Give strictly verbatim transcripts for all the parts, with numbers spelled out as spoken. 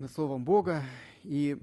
над Словом Бога. И,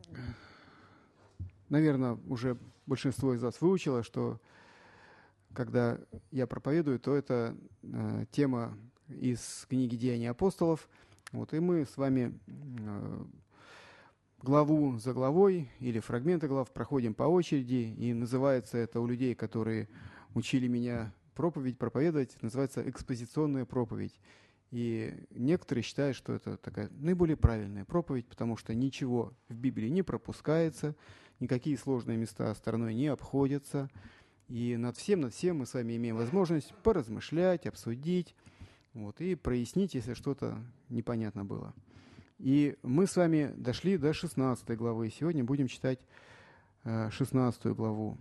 наверное, уже большинство из вас выучило, что когда я проповедую, то это э, тема из книги «Деяния апостолов». Вот, и мы с вами э, главу за главой или фрагменты глав проходим по очереди, и называется это у людей, которые учили меня проповедь, проповедовать, называется экспозиционная проповедь. И некоторые считают, что это такая наиболее правильная проповедь, потому что ничего в Библии не пропускается, никакие сложные места стороной не обходятся. И над всем, над всем мы с вами имеем возможность поразмышлять, обсудить, вот, и прояснить, если что-то непонятно было. И мы с вами дошли до шестнадцатой главы. Сегодня будем читать шестнадцатую главу.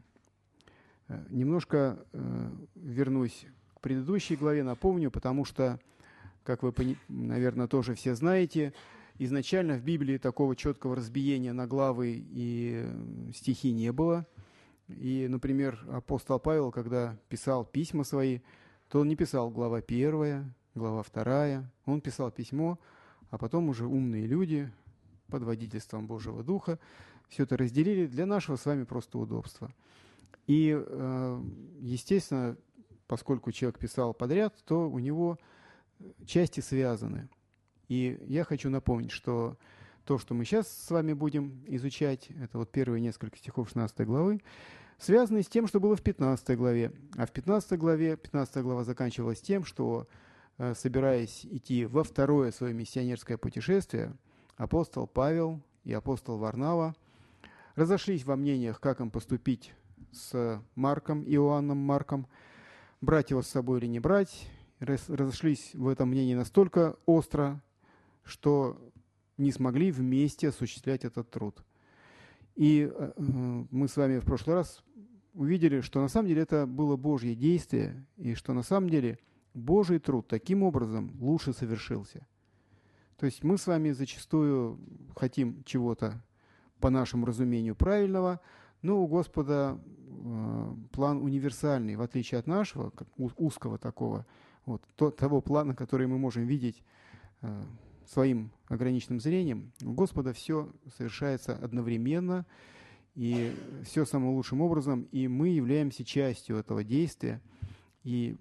Немножко э, вернусь к предыдущей главе, напомню, потому что, как вы, наверное, тоже все знаете, изначально в Библии такого четкого разбиения на главы и стихи не было. И, например, апостол Павел, когда писал письма свои, то он не писал глава первая, глава вторая, он писал письмо, а потом уже умные люди под водительством Божьего Духа все это разделили для нашего с вами просто удобства. И, естественно, поскольку человек писал подряд, то у него части связаны. И я хочу напомнить, что то, что мы сейчас с вами будем изучать, это вот первые несколько стихов шестнадцатой главы, связаны с тем, что было в пятнадцатой главе. А в пятнадцатой главе, пятнадцатая глава заканчивалась тем, что, собираясь идти во второе свое миссионерское путешествие, апостол Павел и апостол Варнава разошлись во мнениях, как им поступить с Марком, Иоанном Марком, брать его с собой или не брать. Разошлись в этом мнении настолько остро, что не смогли вместе осуществлять этот труд. И э, мы с вами в прошлый раз увидели, что на самом деле это было Божье действие, и что на самом деле Божий труд таким образом лучше совершился. То есть мы с вами зачастую хотим чего-то по нашему разумению правильного, но у Господа э, план универсальный, в отличие от нашего, как узкого такого, вот, то, того плана, который мы можем видеть э, своим ограниченным зрением. У Господа все совершается одновременно, и все самым лучшим образом, и мы являемся частью этого действия. И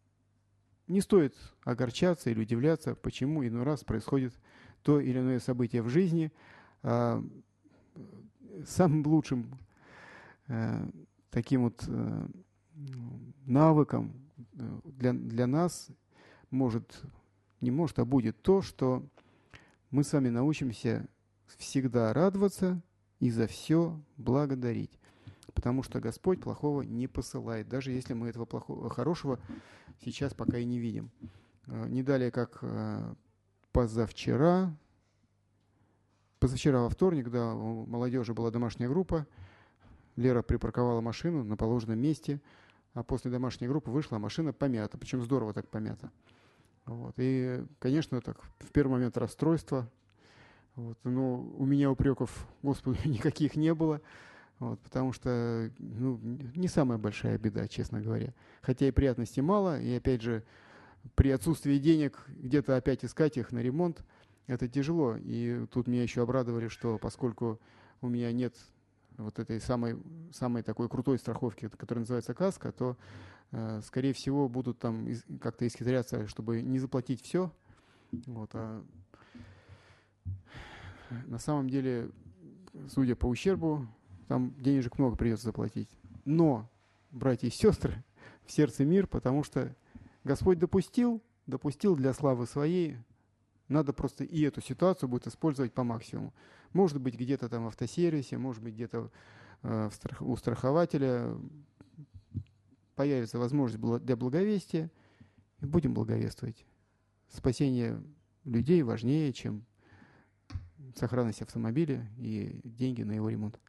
не стоит огорчаться или удивляться, почему иной раз происходит то или иное событие в жизни. А самым лучшим э, таким вот э, навыком для, для нас может, не может, а будет то, что мы с вами научимся всегда радоваться и за все благодарить. Потому что Господь плохого не посылает, даже если мы этого плохого, хорошего сейчас пока и не видим. Не далее, как позавчера, позавчера во вторник, да, у молодежи была домашняя группа, Лера припарковала машину на положенном месте, а после домашней группы вышла, машина помята, причем здорово так помята. Вот. И, конечно, так, в первый момент расстройство, вот, но у меня упреков Господу никаких не было, вот, потому что ну, не самая большая беда, честно говоря. Хотя и приятностей мало, и опять же, при отсутствии денег где-то опять искать их на ремонт, это тяжело. И тут меня еще обрадовали, что поскольку у меня нет вот этой самой, самой такой крутой страховки, которая называется каска, то, э, скорее всего, будут там из, как-то исхитряться, чтобы не заплатить все. Вот, а на самом деле, судя по ущербу, там денежек много придется заплатить. Но, братья и сестры, в сердце мир, потому что Господь допустил, допустил для славы своей. Надо просто и эту ситуацию будет использовать по максимуму. Может быть, где-то там в автосервисе, может быть, где-то э, в страх, у страхователя появится возможность для благовестия, и будем благовествовать. Спасение людей важнее, чем сохранность автомобиля и деньги на его ремонт.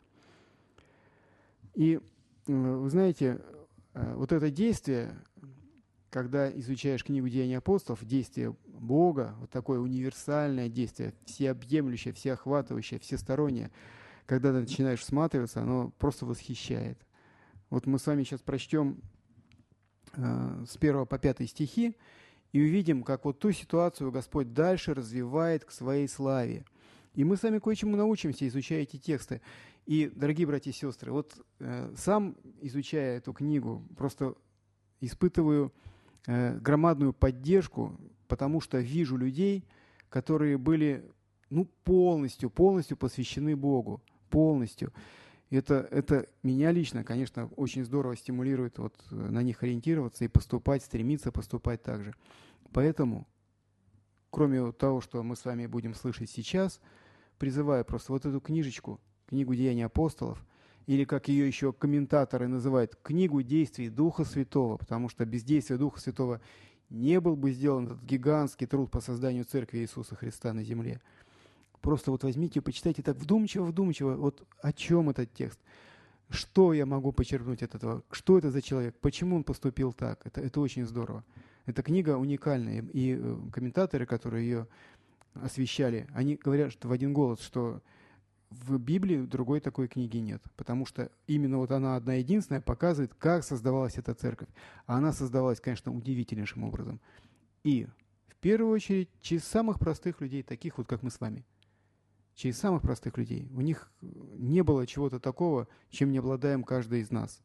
И, вы знаете, вот это действие, когда изучаешь книгу «Деяния апостолов», действие Бога, вот такое универсальное действие, всеобъемлющее, всеохватывающее, всестороннее, когда ты начинаешь всматриваться, оно просто восхищает. Вот мы с вами сейчас прочтем э, с первого по пятый стихи и увидим, как вот ту ситуацию Господь дальше развивает к своей славе. И мы сами кое-чему научимся, изучая эти тексты. И, дорогие братья и сестры, вот э, сам, изучая эту книгу, просто испытываю э, громадную поддержку, потому что вижу людей, которые были ну, полностью, полностью посвящены Богу. Полностью. Это, это меня лично, конечно, очень здорово стимулирует вот на них ориентироваться и поступать, стремиться поступать так же. Поэтому, кроме того, что мы с вами будем слышать сейчас, призываю просто вот эту книжечку, книгу «Деяния апостолов», или, как ее еще комментаторы называют, книгу действий Духа Святого, потому что без действия Духа Святого не был бы сделан этот гигантский труд по созданию Церкви Иисуса Христа на земле. Просто вот возьмите и почитайте так вдумчиво-вдумчиво, вот о чем этот текст, что я могу почерпнуть от этого, что это за человек, почему он поступил так. Это, это очень здорово. Эта книга уникальная, и комментаторы, которые ее освещали, они говорят что в один голос, что в Библии другой такой книги нет, потому что именно вот она одна единственная показывает, как создавалась эта церковь. А она создавалась, конечно, удивительнейшим образом. И в первую очередь через самых простых людей, таких вот, как мы с вами. Через самых простых людей. У них не было чего-то такого, чем не обладаем каждый из нас.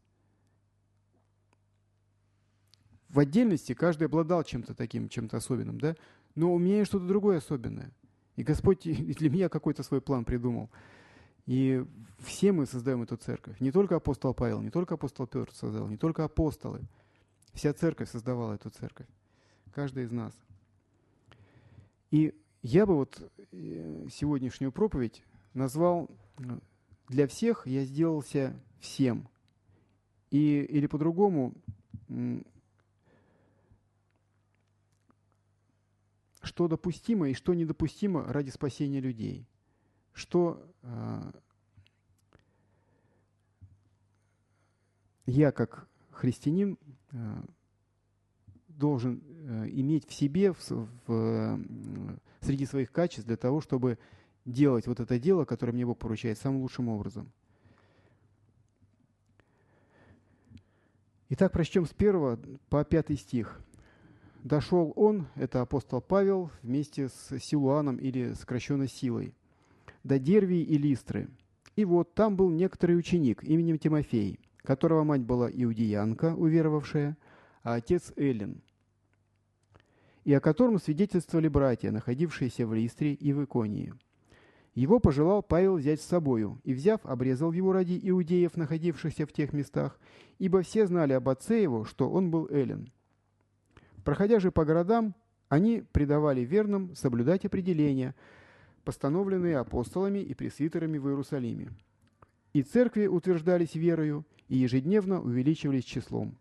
В отдельности каждый обладал чем-то таким, чем-то особенным, да? Но у меня есть что-то другое особенное. И Господь для меня какой-то свой план придумал. И все мы создаем эту церковь. Не только апостол Павел, не только апостол Петр создал, не только апостолы. Вся церковь создавала эту церковь. Каждый из нас. И я бы вот сегодняшнюю проповедь назвал «Для всех я сделался всем». И, или по-другому, что допустимо и что недопустимо ради спасения людей. Что э, я, как христианин, э, должен э, иметь в себе, в, в, э, среди своих качеств для того, чтобы делать вот это дело, которое мне Бог поручает, самым лучшим образом. Итак, прочтем с первого по пятый стих. «Дошел он, это апостол Павел, вместе с Силуаном или сокращенно Силой, до Дервии и Листры. И вот там был некоторый ученик именем Тимофей, которого мать была иудеянка, уверовавшая, а отец Эллин, и о котором свидетельствовали братья, находившиеся в Листре и в Иконии. Его пожелал Павел взять с собою, и, взяв, обрезал его ради иудеев, находившихся в тех местах, ибо все знали об отце его, что он был Эллин. Проходя же по городам, они предавали верным соблюдать определения, постановленные апостолами и пресвитерами в Иерусалиме. И церкви утверждались верою, и ежедневно увеличивались числом».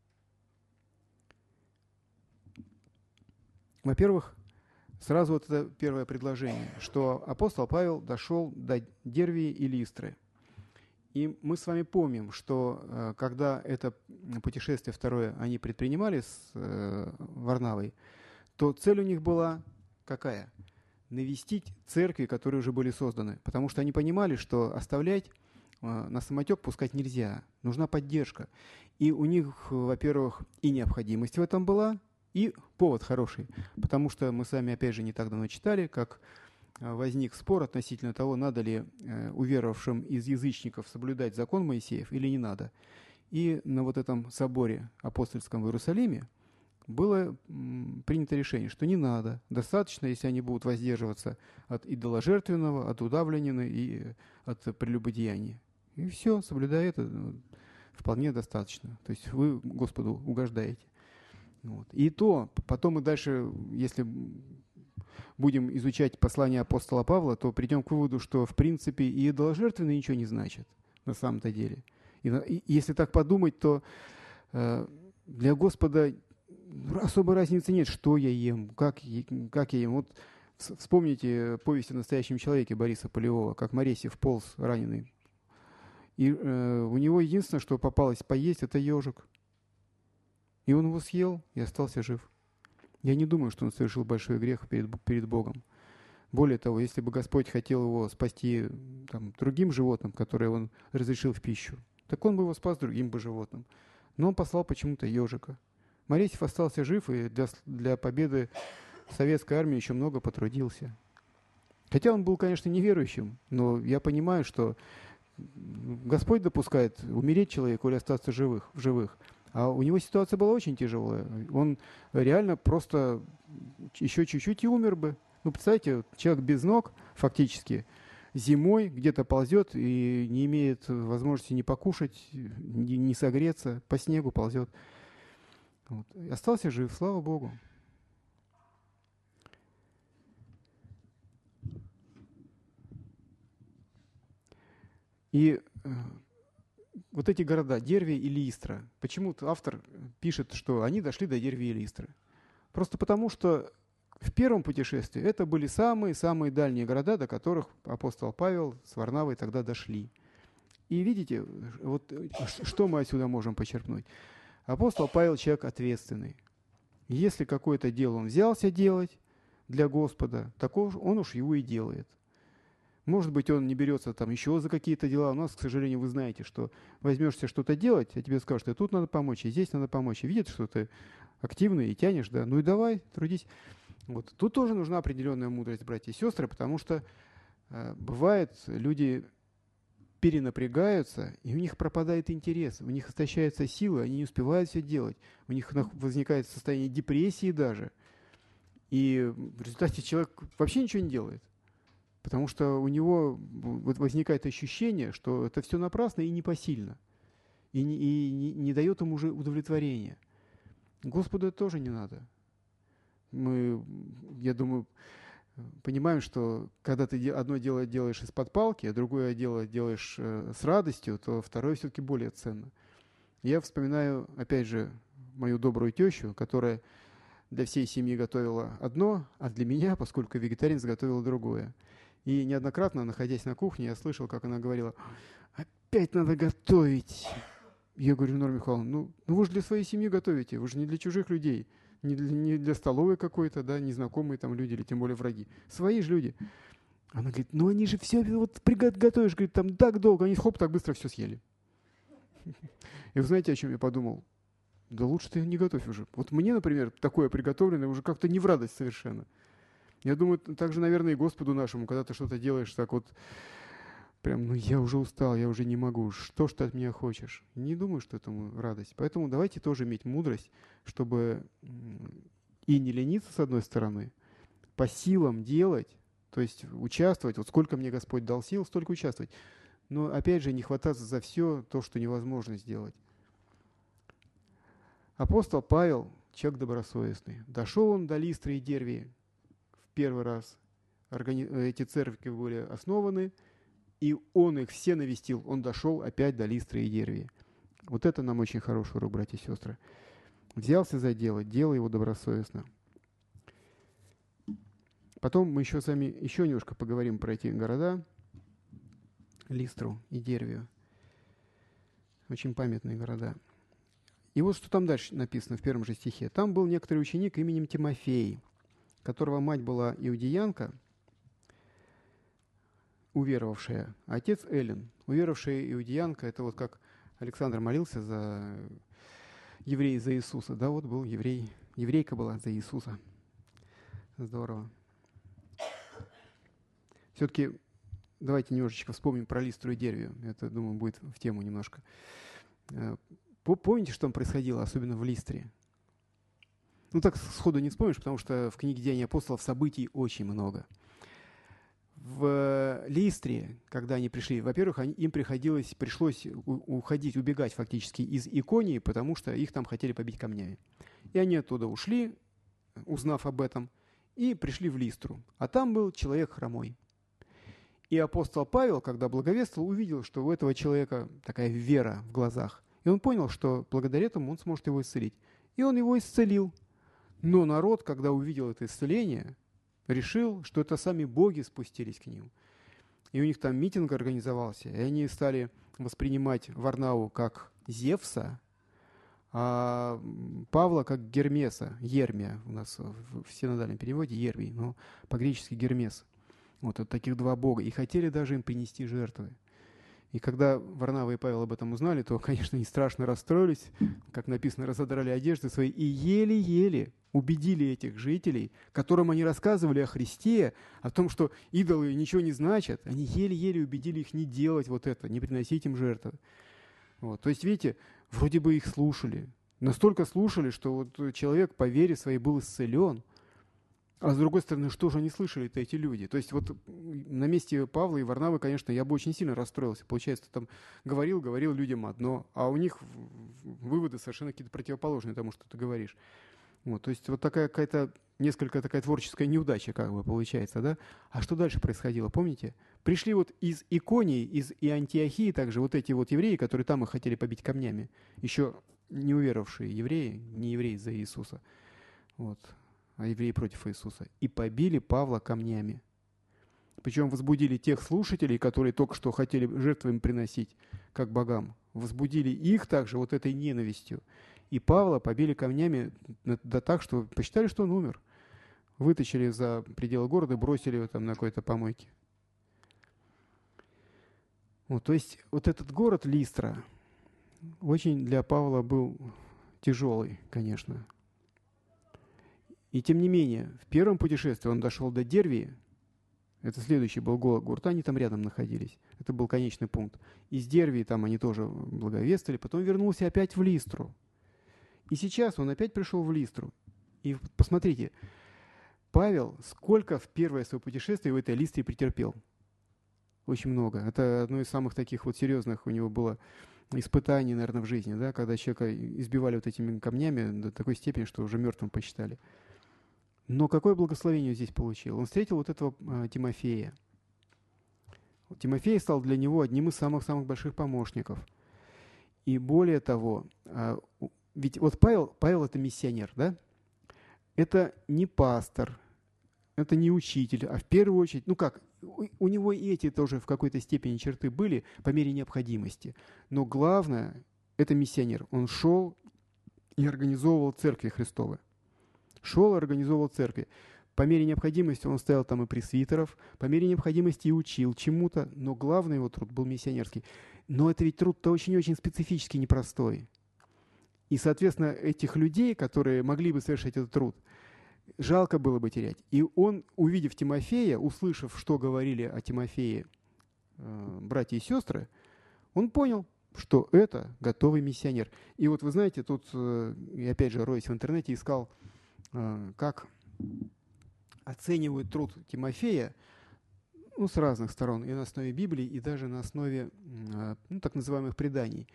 Во-первых, сразу вот это первое предложение, что апостол Павел дошел до Дервии и Листры. И мы с вами помним, что когда это путешествие второе они предпринимали с Варнавой, то цель у них была какая? Навестить церкви, которые уже были созданы. Потому что они понимали, что оставлять на самотек пускать нельзя. Нужна поддержка. И у них, во-первых, и необходимость в этом была, и повод хороший. Потому что мы сами, опять же, не так давно читали, как возник спор относительно того, надо ли уверовавшим из язычников соблюдать закон Моисеев или не надо. И на вот этом соборе апостольском в Иерусалиме было принято решение, что не надо. Достаточно, если они будут воздерживаться от идоложертвенного, от удавленина и от прелюбодеяния. И все, соблюдая это, вполне достаточно. То есть вы Господу угождаете. Вот. И то, потом мы дальше, если будем изучать послание апостола Павла, то придем к выводу, что в принципе и идоложертвенное ничего не значит на самом-то деле. И, и если так подумать, то э, для Господа особой разницы нет, что я ем, как, как я ем. Вот вспомните повесть о настоящем человеке Бориса Полевого, как Моресьев полз раненый. И э, у него единственное, что попалось поесть, это ежик. И он его съел и остался жив. Я не думаю, что он совершил большой грех перед, перед Богом. Более того, если бы Господь хотел его спасти там, другим животным, которые он разрешил в пищу, так он бы его спас другим бы животным. Но он послал почему-то ежика. Моресьев остался жив и для, для победы советской армии еще много потрудился. Хотя он был, конечно, неверующим, но я понимаю, что Господь допускает умереть человеку или остаться живых, в живых. А у него ситуация была очень тяжелая. Он реально просто еще чуть-чуть и умер бы. Ну, представьте, человек без ног фактически зимой где-то ползет и не имеет возможности ни покушать, ни, ни согреться, по снегу ползет. Вот. Остался жив, слава Богу. И э, вот эти города, Дервия и Листра, почему-то автор пишет, что они дошли до Дервии и Листры. Просто потому, что в первом путешествии это были самые-самые дальние города, до которых апостол Павел с Варнавой тогда дошли. И видите, вот что мы отсюда можем почерпнуть. Апостол Павел человек ответственный. Если какое-то дело он взялся делать для Господа, так он уж его и делает. Может быть, он не берется там еще за какие-то дела. У нас, к сожалению, вы знаете, что возьмешься что-то делать, а тебе скажут, и тут надо помочь, и здесь надо помочь. И видят, что ты активный и тянешь, да, ну и давай, трудись. Вот. Тут тоже нужна определенная мудрость, братья и сестры, потому что э, бывает, люди перенапрягаются, и у них пропадает интерес, у них истощаются силы, они не успевают все делать. У них возникает состояние депрессии даже. И в результате человек вообще ничего не делает. Потому что у него вот возникает ощущение, что это все напрасно и непосильно. И не, и не, не дает ему уже удовлетворения. Господу это тоже не надо. Мы, я думаю, понимаем, что когда ты одно дело делаешь из-под палки, а другое дело делаешь э, с радостью, то второе все-таки более ценно. Я вспоминаю, опять же, мою добрую тещу, которая для всей семьи готовила одно, а для меня, поскольку вегетарианец, готовила другое. И неоднократно, находясь на кухне, я слышал, как она говорила: «Опять надо готовить». Я говорю: Нора Михайловна, ну, ну вы же для своей семьи готовите, вы же не для чужих людей, не для, не для столовой какой-то, да, незнакомые там люди или тем более враги. Свои же люди. Она говорит: ну они же все, вот готовишь, говорит, там так долго, они хоп, так быстро все съели. И вы знаете, о чем я подумал? Да лучше ты не готовь уже. Вот мне, например, такое приготовленное уже как-то не в радость совершенно. Я думаю, так же, наверное, и Господу нашему, когда ты что-то делаешь так вот, прям, ну я уже устал, я уже не могу, что ж ты от меня хочешь? Не думаю, что этому радость. Поэтому давайте тоже иметь мудрость, чтобы и не лениться, с одной стороны, по силам делать, то есть участвовать, вот сколько мне Господь дал сил, столько участвовать. Но опять же, не хвататься за все то, что невозможно сделать. Апостол Павел, человек добросовестный, дошел он до Листры и Дервии. Первый раз органи... эти церкви были основаны, и он их все навестил. Он дошел опять до Листры и Дервии. Вот это нам очень хороший урок, братья и сестры. Взялся за дело, делай его добросовестно. Потом мы еще с вами еще немножко поговорим про эти города, Листру и Дервию. Очень памятные города. И вот что там дальше написано в первом же стихе. Там был некоторый ученик именем Тимофей, которого мать была иудеянка, уверовавшая, а отец Эллин. Уверовавшая иудеянка, это вот как Александр молился за еврея за Иисуса. Да, вот был еврей, еврейка была за Иисуса. Здорово. Все-таки давайте немножечко вспомним про Листру и Дервию. Это, думаю, будет в тему немножко. Помните, что там происходило, особенно в Листре? Ну, так сходу не вспомнишь, потому что в книге «Деяния апостолов» событий очень много. В Листре, когда они пришли, во-первых, они, им приходилось, пришлось уходить, убегать фактически из Иконии, потому что их там хотели побить камнями. И они оттуда ушли, узнав об этом, и пришли в Листру. А там был человек хромой. И апостол Павел, когда благовествовал, увидел, что у этого человека такая вера в глазах. И он понял, что благодаря этому он сможет его исцелить. И он его исцелил. Но народ, когда увидел это исцеление, решил, что это сами боги спустились к ним. И у них там митинг организовался, и они стали воспринимать Варнаву как Зевса, а Павла как Гермеса, Ермия. У нас в синодальном переводе Ермий, но по-гречески Гермес. Вот, вот таких два бога. И хотели даже им принести жертвы. И когда Варнава и Павел об этом узнали, то, конечно, они страшно расстроились, как написано, разодрали одежды свои и еле-еле убедили этих жителей, которым они рассказывали о Христе, о том, что идолы ничего не значат, они еле-еле убедили их не делать вот это, не приносить им жертвы. Вот. То есть, видите, вроде бы их слушали. Настолько слушали, что вот человек по вере своей был исцелен. А с другой стороны, что же они слышали-то, эти люди? То есть вот на месте Павла и Варнавы, конечно, я бы очень сильно расстроился. Получается, там говорил, говорил людям одно, а у них выводы совершенно какие-то противоположные тому, что ты говоришь. Вот, то есть вот такая какая-то, несколько такая творческая неудача как бы получается, да? А что дальше происходило, помните? Пришли вот из Иконии, из и Антиохии также вот эти вот евреи, которые там их хотели побить камнями. Еще не уверовавшие евреи, не евреи за Иисуса. Вот. А евреи против Иисуса, и побили Павла камнями. Причем возбудили тех слушателей, которые только что хотели жертвы им приносить, как богам. Возбудили их также вот этой ненавистью. И Павла побили камнями да так, что посчитали, что он умер. Вытащили за пределы города, бросили его там на какой-то помойке. Вот, то есть вот этот город Листра очень для Павла был тяжелый, конечно. И тем не менее, в первом путешествии он дошел до Дервии. Это следующий был город, они там рядом находились. Это был конечный пункт. Из Дервии там они тоже благовествовали. Потом вернулся опять в Листру. И сейчас он опять пришел в Листру. И посмотрите, Павел сколько в первое свое путешествие в этой Листре претерпел. Очень много. Это одно из самых таких вот серьезных у него было испытаний, наверное, в жизни, да, когда человека избивали вот этими камнями до такой степени, что уже мертвым посчитали. Но какое благословение он здесь получил? Он встретил вот этого э, Тимофея. Тимофей стал для него одним из самых-самых больших помощников. И более того, э, ведь вот Павел, Павел это миссионер, да? Это не пастор, это не учитель, а в первую очередь, ну как, у, у него и эти тоже в какой-то степени черты были по мере необходимости. Но главное, это миссионер. Он шел и организовывал церкви Христовы. Шел и организовывал церкви. По мере необходимости он ставил там и пресвитеров, по мере необходимости и учил чему-то, но главный его труд был миссионерский. Но это ведь труд-то очень-очень специфический, непростой. И, соответственно, этих людей, которые могли бы совершать этот труд, жалко было бы терять. И он, увидев Тимофея, услышав, что говорили о Тимофее э, братья и сестры, он понял, что это готовый миссионер. И вот вы знаете, тут, э, и опять же, роясь в интернете, искал, как оценивают труд Тимофея, ну, с разных сторон, и на основе Библии, и даже на основе, ну, так называемых преданий.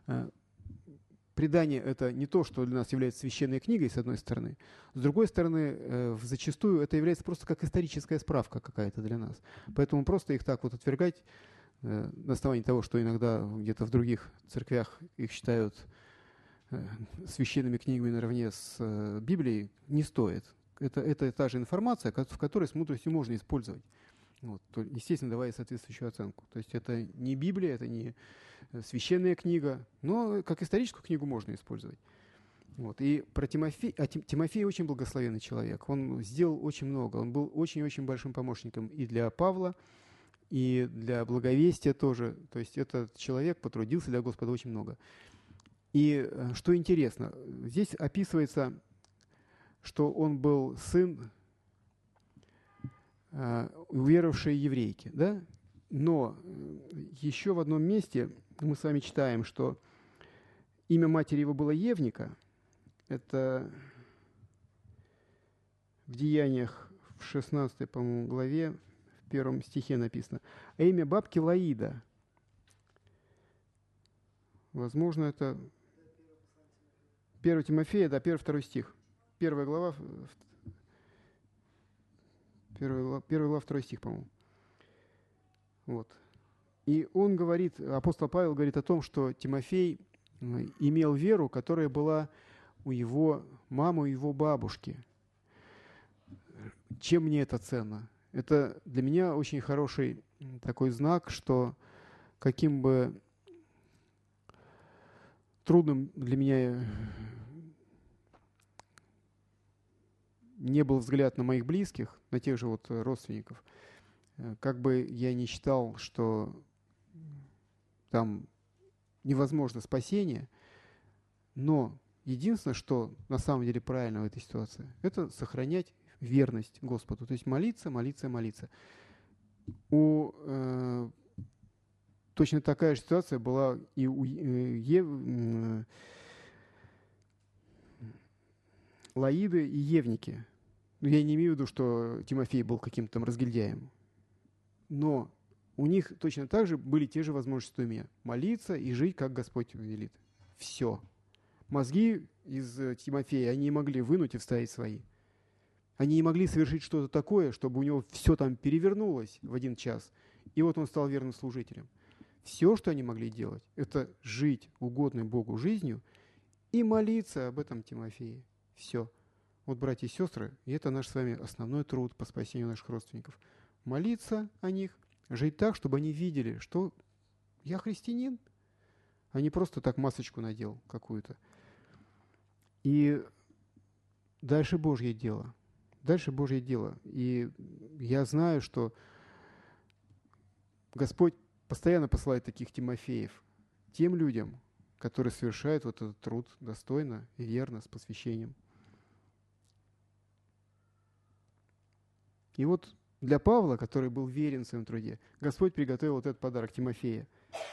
Предание — это не то, что для нас является священной книгой, с одной стороны. С другой стороны, зачастую это является просто как историческая справка какая-то для нас. Поэтому просто их так вот отвергать на основании того, что иногда где-то в других церквях их считают священными книгами наравне с э, Библией, не стоит. Это, это та же информация, в которой с мудростью можно использовать. Вот, то, естественно, давая соответствующую оценку. То есть это не Библия, это не священная книга, но как историческую книгу можно использовать. Вот. И про Тимофея, а Тимофей очень благословенный человек. Он сделал очень много. Он был очень-очень большим помощником и для Павла, и для благовестия тоже. То есть этот человек потрудился для Господа очень много. И что интересно, здесь описывается, что он был сын э, уверовавшей еврейки, да? Но еще в одном месте мы с вами читаем, что имя матери его было Евника. Это в Деяниях в шестнадцатой, по-моему, главе, в первом стихе написано. А имя бабки Лаида. Возможно, это первое Тимофея, да, первый-второй стих. Первая глава, первая глава, первая глава, второй стих, по-моему. Вот. И он говорит, апостол Павел говорит о том, что Тимофей имел веру, которая была у его мамы, у его бабушки. Чем мне это ценно? Это для меня очень хороший такой знак, что каким бы трудным для меня не был взгляд на моих близких, на тех же вот родственников, как бы я ни считал, что там невозможно спасение, но единственное, что на самом деле правильно в этой ситуации, это сохранять верность Господу. То есть молиться, молиться, молиться. У, э, точно такая же ситуация была и у э, Ев, э, Лаиды и Евники. Я не имею в виду, что Тимофей был каким-то там разгильдяем. Но у них точно так же были те же возможности, что и у меня. Молиться и жить, как Господь велит. Все. Мозги из Тимофея они не могли вынуть и вставить свои. Они не могли совершить что-то такое, чтобы у него все там перевернулось в один час. И вот он стал верным служителем. Все, что они могли делать, это жить угодной Богу жизнью и молиться об этом Тимофее. Все. Вот, братья и сестры, и это наш с вами основной труд по спасению наших родственников. Молиться о них, жить так, чтобы они видели, что я христианин, а не просто так масочку надел какую-то. И дальше Божье дело. Дальше Божье дело. И я знаю, что Господь постоянно посылает таких Тимофеев тем людям, которые совершают вот этот труд достойно и верно, с посвящением. И вот для Павла, который был верен в своем труде, Господь приготовил вот этот подарок Тимофея.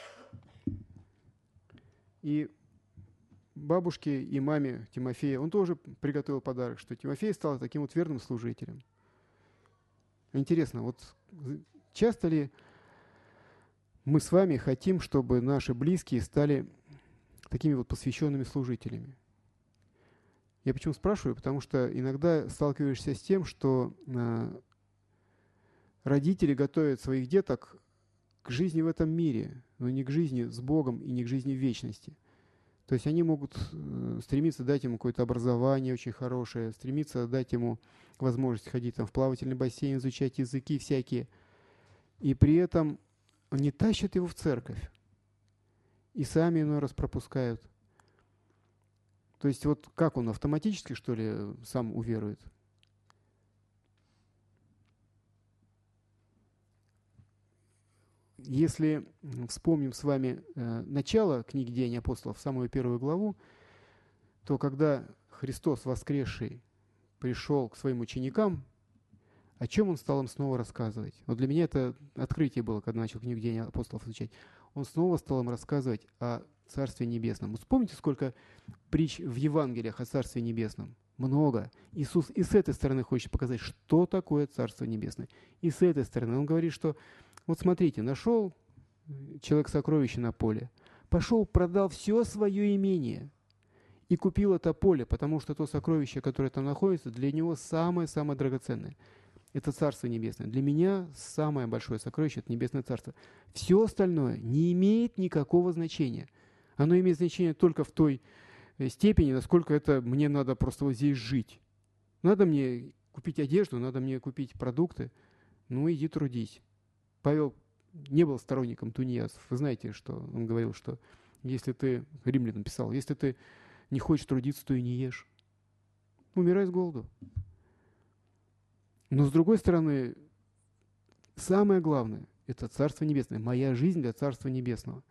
И бабушке и маме Тимофея он тоже приготовил подарок, что Тимофей стал таким вот верным служителем. Интересно, вот часто ли мы с вами хотим, чтобы наши близкие стали такими вот посвященными служителями? Я почему спрашиваю? Потому что иногда сталкиваешься с тем, что э, родители готовят своих деток к жизни в этом мире, но не к жизни с Богом и не к жизни в вечности. То есть они могут э, стремиться дать ему какое-то образование очень хорошее, стремиться дать ему возможность ходить там в плавательный бассейн, изучать языки всякие. И при этом они тащат его в церковь. И сами иной раз пропускают. То есть вот как он, автоматически, что ли, сам уверует? Если вспомним с вами э, начало книги «Деяний апостолов», самую первую главу, то когда Христос воскресший пришел к своим ученикам, о чем он стал им снова рассказывать? Вот для меня это открытие было, когда начал книгу «Деяний апостолов» изучать. Он снова стал им рассказывать о Царстве Небесном. Вот вспомните, сколько притч в Евангелиях о Царстве Небесном. Много. Иисус и с этой стороны хочет показать, что такое Царство Небесное. И с этой стороны он говорит, что вот смотрите, нашел человек сокровище на поле, пошел, продал все свое имение и купил это поле, потому что то сокровище, которое там находится, для него самое-самое драгоценное. Это Царство Небесное. Для меня самое большое сокровище – это Небесное Царство. Все остальное не имеет никакого значения. Оно имеет значение только в той степени, насколько это мне надо просто вот здесь жить. Надо мне купить одежду, надо мне купить продукты. Ну, иди трудись. Павел не был сторонником тунеядцев. Вы знаете, что он говорил, что если ты, римлянам писал, если ты не хочешь трудиться, то и не ешь. Умирай с голоду. Но с другой стороны, самое главное – это Царство Небесное. Моя жизнь для Царства Небесного.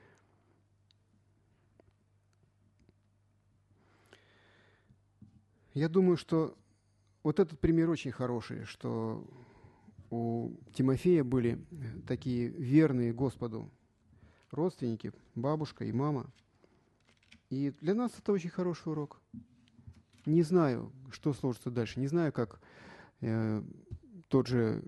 Я думаю, что вот этот пример очень хороший, что у Тимофея были такие верные Господу родственники, бабушка и мама. И для нас это очень хороший урок. Не знаю, что сложится дальше. Не знаю, как э, тот же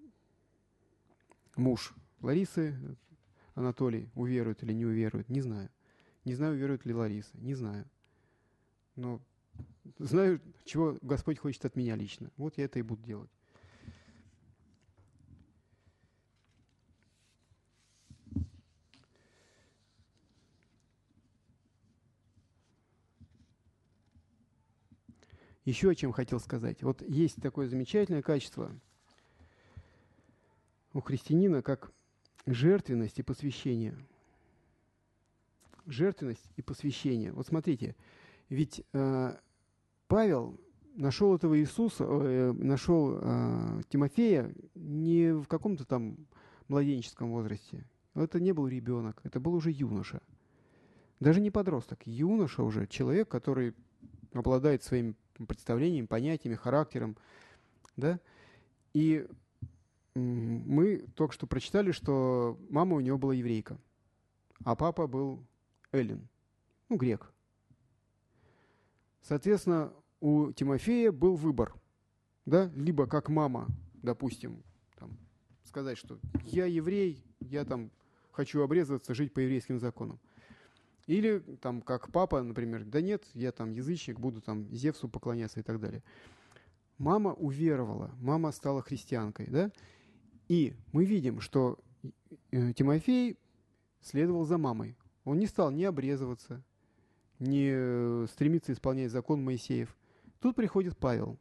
муж Ларисы, Анатолий, уверует или не уверует. Не знаю. Не знаю, уверует ли Лариса. Не знаю. Но знаю, чего Господь хочет от меня лично. Вот я это и буду делать. Еще о чем хотел сказать. Вот есть такое замечательное качество у христианина, как жертвенность и посвящение. Жертвенность и посвящение. Вот смотрите, ведь э, Павел нашел этого Иисуса, э, нашел э, Тимофея не в каком-то там младенческом возрасте. Это не был ребенок, это был уже юноша. Даже не подросток, юноша уже, человек, который обладает своими представлениями, понятиями, характером, да. И мы только что прочитали, что мама у него была еврейка, а папа был эллин, ну, грек. Соответственно, у Тимофея был выбор, да, либо как мама, допустим, там, сказать, что я еврей, я там хочу обрезаться, жить по еврейским законам. Или там как папа, например, да нет, я там язычник, буду там Зевсу поклоняться и так далее. Мама уверовала, мама стала христианкой, да? И мы видим, что Тимофей следовал за мамой. Он не стал ни обрезываться, ни стремиться исполнять закон Моисеев. Тут приходит Павел.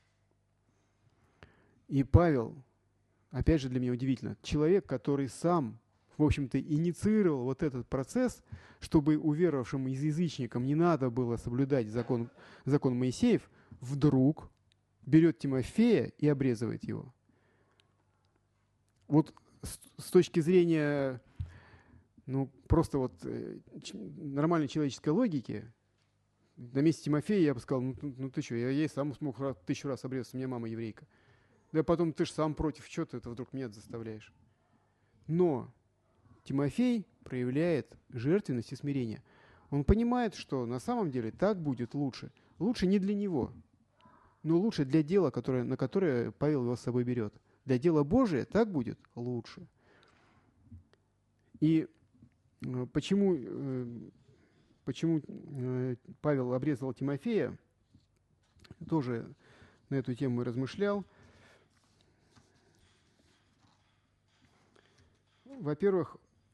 И Павел, опять же для меня удивительно, человек, который сам, в общем-то, инициировал вот этот процесс, чтобы уверовавшим язычникам не надо было соблюдать закон, закон Моисеев, вдруг берет Тимофея и обрезывает его. Вот с, с точки зрения, ну, просто вот э, ч, нормальной человеческой логики, на месте Тимофея я бы сказал, ну, ну ты что, я, я сам смог раз, тысячу раз обрезаться, у меня мама еврейка. Да потом ты же сам против, что ты это вдруг меня заставляешь. Но Тимофей проявляет жертвенность и смирение. Он понимает, что на самом деле так будет лучше. Лучше не для него, но лучше для дела, которое, на которое Павел его с собой берет. Для дела Божия так будет лучше. И почему, почему Павел обрезал Тимофея, тоже на эту тему размышлял. Во-первых,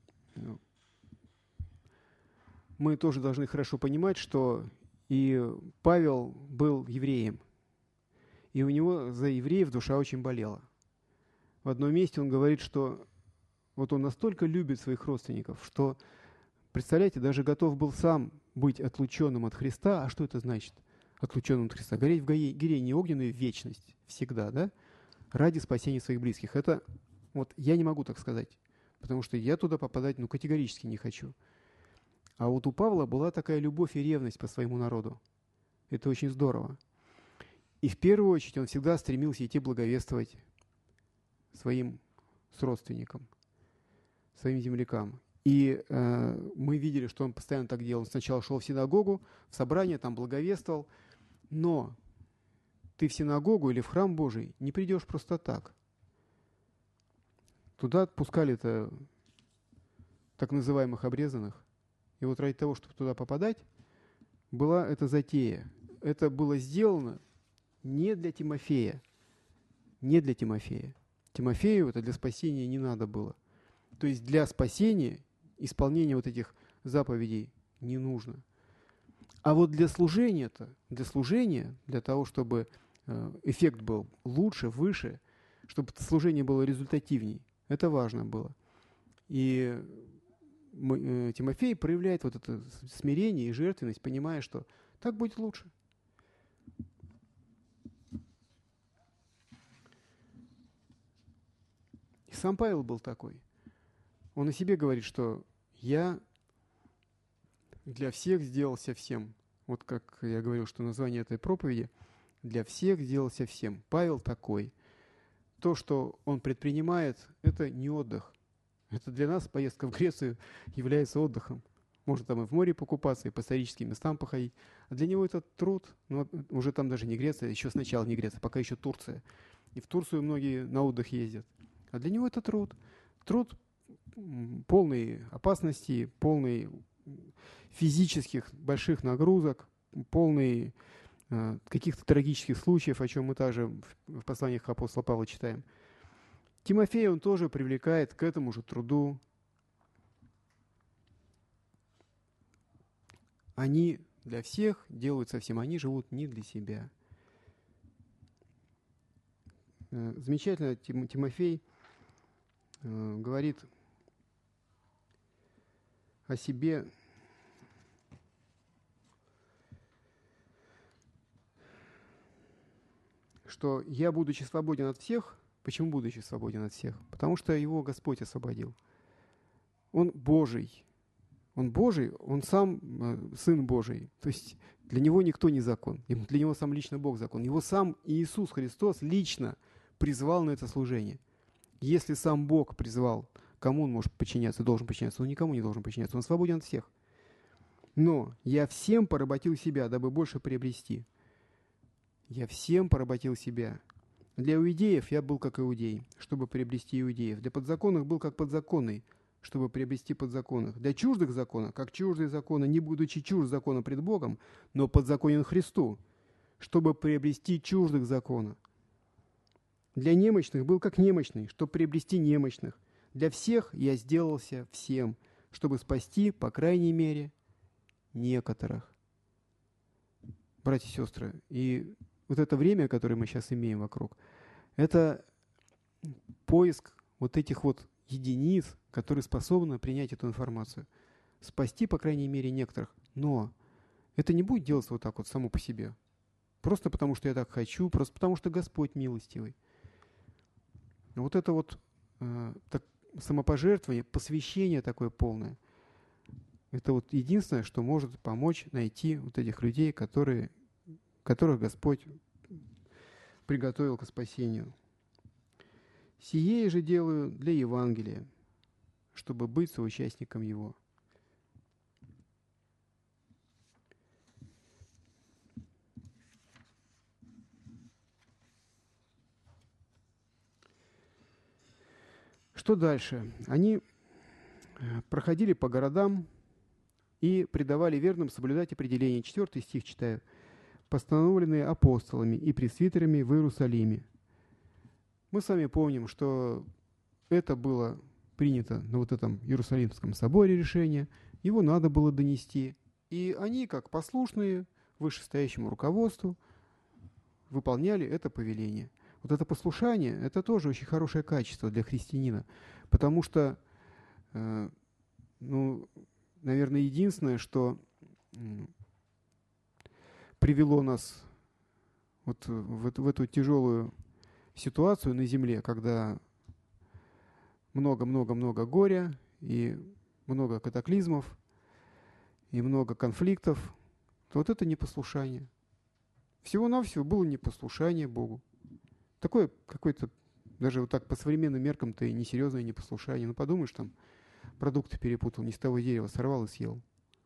мы тоже должны хорошо понимать, что и Павел был евреем, и у него за евреев душа очень болела. В одном месте он говорит, что вот он настолько любит своих родственников, что, представляете, даже готов был сам быть отлученным от Христа. А что это значит? Отлученным от Христа. Гореть в гиене огненной в вечность всегда, да? Ради спасения своих близких. Это вот я не могу так сказать, потому что я туда попадать, ну, категорически не хочу. А вот у Павла была такая любовь и ревность по своему народу. Это очень здорово. И в первую очередь он всегда стремился идти благовествовать своим сродственникам, своим землякам. И э, мы видели, что он постоянно так делал. Он сначала шел в синагогу, в собрание, там благовествовал. Но ты в синагогу или в храм Божий не придешь просто так. Туда отпускали-то так называемых обрезанных. И вот ради того, чтобы туда попадать, была эта затея. Это было сделано не для Тимофея. Не для Тимофея. Тимофею это для спасения не надо было. То есть для спасения, исполнения вот этих заповедей не нужно. А вот для служения-то, для служения, для того, чтобы эффект был лучше, выше, чтобы служение было результативней, это важно было. И Тимофей проявляет вот это смирение и жертвенность, понимая, что так будет лучше. И сам Павел был такой. Он о себе говорит, что я для всех сделался всем. Вот как я говорил, что название этой проповеди «Для всех сделался всем». Павел такой. То, что он предпринимает, это не отдых. Это для нас поездка в Грецию является отдыхом. Можно там и в море покупаться, и по историческим местам походить. А для него это труд. Ну, уже там даже не Греция, еще сначала не Греция, пока еще Турция. И в Турцию многие на отдых ездят. А для него это труд. Труд полный опасностей, полный физических больших нагрузок, полный э, каких-то трагических случаев, о чем мы также в, в посланиях апостола Павла читаем. Тимофей, он тоже привлекает к этому же труду. Они для всех делают совсем, они живут не для себя. Замечательно Тим, Тимофей э, говорит о себе, что я, будучи свободен от всех, почему будучи свободен от всех? Потому что его Господь освободил. Он Божий, Он Божий, он сам э, Сын Божий. То есть для него никто не закон. Для него сам лично Бог закон. Его сам Иисус Христос лично призвал на это служение. Если сам Бог призвал, кому он может подчиняться, должен подчиняться? Он никому не должен подчиняться. Он свободен от всех. Но я всем поработил себя, дабы больше приобрести. Я всем поработил себя. Для иудеев я был как иудей, чтобы приобрести иудеев. Для подзаконных был как подзаконный, чтобы приобрести подзаконных. Для чуждых закона, как чуждые законы, не будучи чужд закона пред Богом, но подзаконен Христу, чтобы приобрести чуждых закона. Для немощных был как немощный, чтобы приобрести немощных. Для всех я сделался всем, чтобы спасти, по крайней мере, некоторых. Братья и сестры, и вот это время, которое мы сейчас имеем вокруг, это поиск вот этих вот единиц, которые способны принять эту информацию. Спасти, по крайней мере, некоторых. Но это не будет делаться вот так вот само по себе. Просто потому, что я так хочу, просто потому, что Господь милостивый. Вот это вот э, так, самопожертвование, посвящение такое полное, это вот единственное, что может помочь найти вот этих людей, которые, которых Господь приготовил к спасению. «Сие я же делаю для Евангелия, чтобы быть соучастником его». Что дальше? Они проходили по городам и предавали верным соблюдать определения. Четвертый стих читаю. «Постановленные апостолами и пресвитерами в Иерусалиме». Мы с вами помним, что это было принято на вот этом Иерусалимском соборе решение, его надо было донести. И они, как послушные вышестоящему руководству, выполняли это повеление. Вот это послушание, это тоже очень хорошее качество для христианина, потому что, э, ну, наверное, единственное, что э, привело нас вот в эту, в эту тяжелую ситуацию на земле, когда много-много-много горя и много катаклизмов и много конфликтов, то вот это непослушание. Всего-навсего было непослушание Богу. Такое какое-то, даже вот так по современным меркам-то и несерьезное непослушание. Ну подумаешь, там продукты перепутал, не с того дерева сорвал и съел.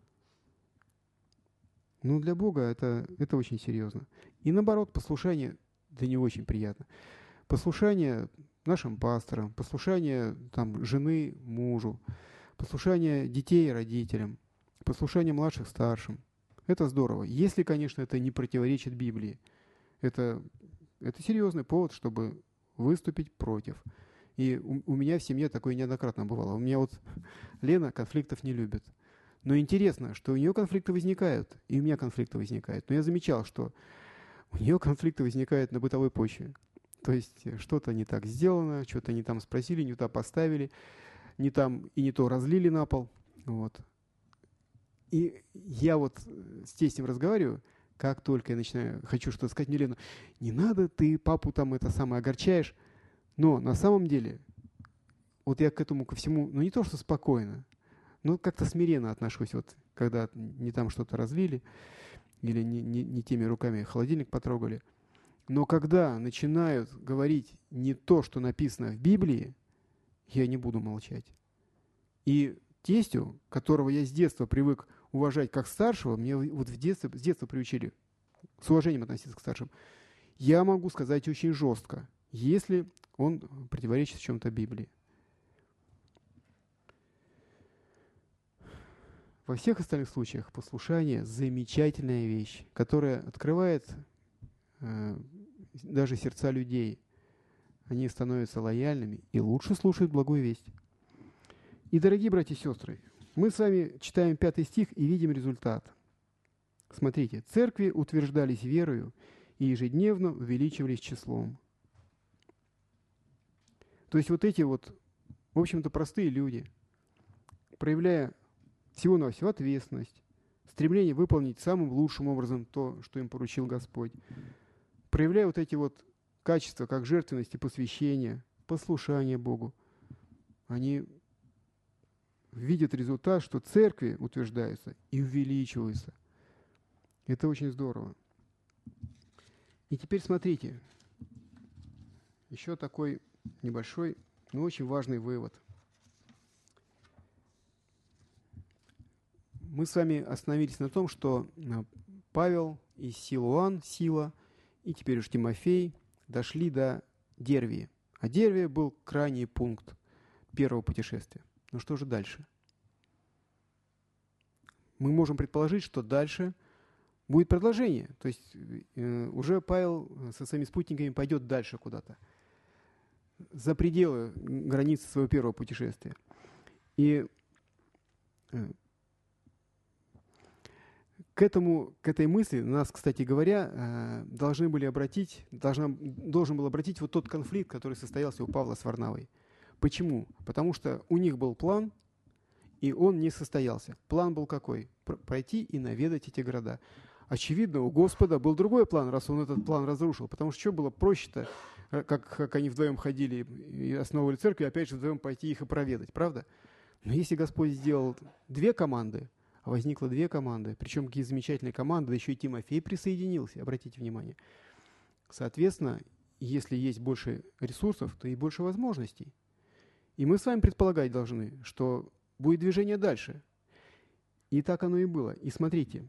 Ну для Бога это, это очень серьезно. И наоборот, послушание для Него очень приятно. Послушание нашим пасторам, послушание там, жены мужу, послушание детей родителям, послушание младших старшим. Это здорово. Если, конечно, это не противоречит Библии. Это, это серьезный повод, чтобы выступить против. И у, у меня в семье такое неоднократно бывало. У меня вот Лена конфликтов не любит. Но интересно, что у нее конфликты возникают, и у меня конфликты возникают. Но я замечал, что у нее конфликты возникают на бытовой почве. То есть что-то не так сделано, что-то не там спросили, не туда поставили, не там и не то разлили на пол. Вот. И я вот с тестем разговариваю, как только я начинаю, хочу что-то сказать, мне Лена, не надо, ты папу там это самое огорчаешь. Но на самом деле, вот я к этому ко всему, ну не то, что спокойно, но как-то смиренно отношусь, вот когда не там что-то разлили или не, не, не теми руками холодильник потрогали. Но когда начинают говорить не то, что написано в Библии, я не буду молчать. И тестю, которого я с детства привык уважать как старшего, мне вот в детстве, с детства приучили с уважением относиться к старшим, я могу сказать очень жестко, если он противоречит в чем-то Библии. Во всех остальных случаях послушание – замечательная вещь, которая открывает э, даже сердца людей. Они становятся лояльными и лучше слушают благую весть. И, дорогие братья и сестры, мы с вами читаем пятый стих и видим результат. Смотрите, церкви утверждались верою и ежедневно увеличивались числом. То есть вот эти вот, в общем-то, простые люди, проявляя всего-навсего ответственность, стремление выполнить самым лучшим образом то, что им поручил Господь, проявляя вот эти вот качества, как жертвенность и посвящение, послушание Богу, они видят результат, что церкви утверждаются и увеличиваются. Это очень здорово. И теперь смотрите, еще такой небольшой, но очень важный вывод. Мы с вами остановились на том, что Павел и Силуан, Сила, и теперь уж Тимофей дошли до Дервии. А Дервия был крайний пункт первого путешествия. Но что же дальше? Мы можем предположить, что дальше будет продолжение. То есть э, уже Павел со своими спутниками пойдет дальше куда-то, за пределы границы своего первого путешествия. И э, к этому, к этой мысли нас, кстати говоря, э, должны были обратить, должна, должен был обратить вот тот конфликт, который состоялся у Павла с Варнавой. Почему? Потому что у них был план, и он не состоялся. План был какой? Пройти и наведать эти города. Очевидно, у Господа был другой план, раз он этот план разрушил. Потому что что было проще-то, как, как они вдвоем ходили и основывали церковь, и опять же вдвоем пойти их и проведать, правда? Но если Господь сделал две команды, а возникло две команды, причем какие замечательные команды, да еще и Тимофей присоединился, обратите внимание. Соответственно, если есть больше ресурсов, то и больше возможностей. И мы с вами предполагать должны, что будет движение дальше. И так оно и было. И смотрите,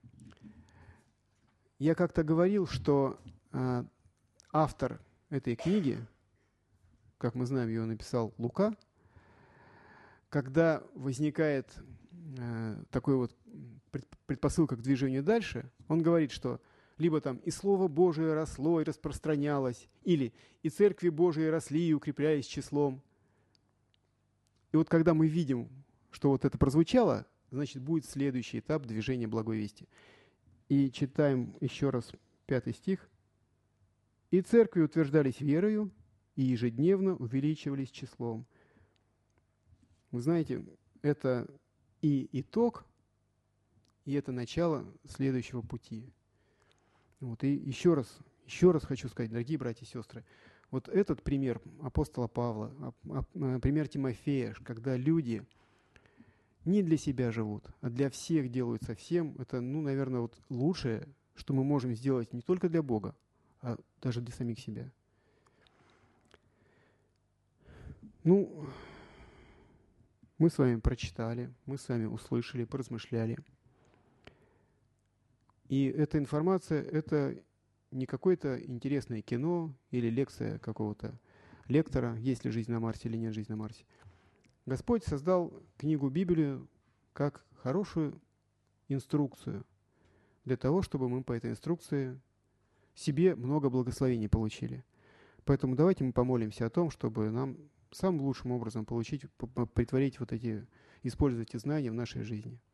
я как-то говорил, что э, автор этой книги, как мы знаем, ее написал Лука, когда возникает э, такой вот предпосылка к движению дальше, он говорит, что либо там и Слово Божие росло и распространялось, или и Церкви Божии росли и укреплялись числом. И вот когда мы видим, что вот это прозвучало, значит, будет следующий этап движения Благой Вести. И читаем еще раз пятый стих. «И церкви утверждались верою, и ежедневно увеличивались числом». Вы знаете, это и итог, и это начало следующего пути. Вот, и еще раз, еще раз хочу сказать, дорогие братья и сестры, вот этот пример апостола Павла, пример Тимофея, когда люди не для себя живут, а для всех делают совсем, это, ну, наверное, вот лучшее, что мы можем сделать не только для Бога, а даже для самих себя. Ну, мы с вами прочитали, мы с вами услышали, поразмышляли. И эта информация, это не какое-то интересное кино или лекция какого-то лектора, есть ли жизнь на Марсе или нет жизни на Марсе. Господь создал книгу Библию как хорошую инструкцию для того, чтобы мы по этой инструкции себе много благословений получили. Поэтому давайте мы помолимся о том, чтобы нам самым лучшим образом получить, притворить вот эти, использовать эти знания в нашей жизни.